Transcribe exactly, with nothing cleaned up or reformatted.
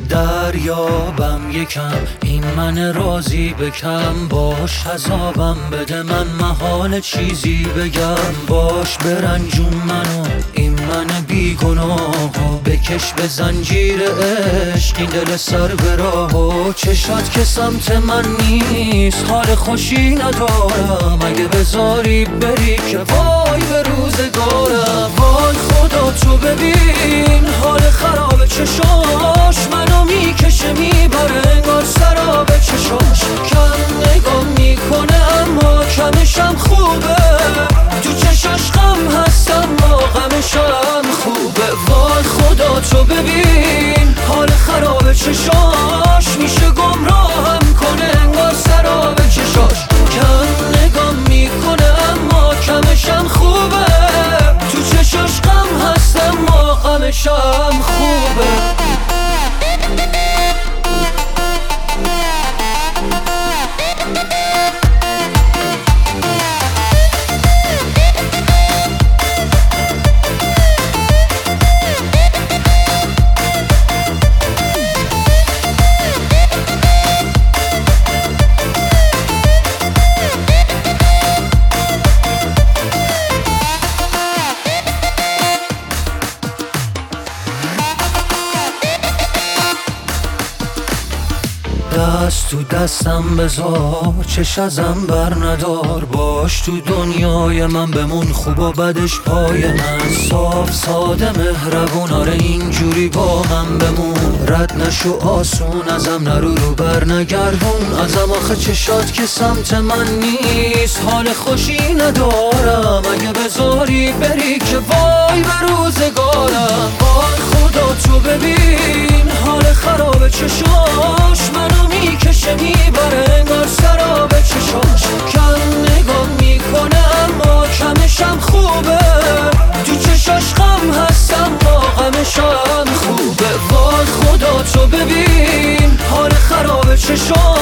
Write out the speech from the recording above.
دریابم یکم این من راضی بکم، باش عذابم بده من محال چیزی بگم، باش برنجون منو این من بیگناهو، بکش به زنجیر عشق این دل سر به راهو، چشات که سمت من نیست حال خوشی ندارم، اگه بذاری بری که وای به روزگارم، وای خدا تو ببین حال خراب چشاش منو میکشه میبره انگار سراب چشاش، کم نگاه میکنه اما کمشم خوبه، تو چشاش غم هست اما غمشم خوبه، وای خدا تو ببین حال خراب چشاش میشه گمراهم کنه انگار سراب چشاش، کم نگاه میکنه اما کمشم خوبه، تو چشاش غم هست اما غمشم خوبه. دست تو دستم بذار چش ازم بر ندار، باش تو دنیای من بمون خوب و بدش پای من، صاف ساده مهربون آره اینجوری با من بمون، رد نشو آسون ازم نرو رو بر نگردون ازم، آخه چشات که سمت من نیست حال خوشی ندارم، اگه بذاری بری که وای به روزگارم، وای خدا تو ببین حال خراب چشاش منو میکشه میبره انگار سراب چشاش، کم نگاه میکنه اما کمشم خوبه، تو چشاش غم هست اما غمشم خوبه، وای خدا تو ببین حال خراب چشاش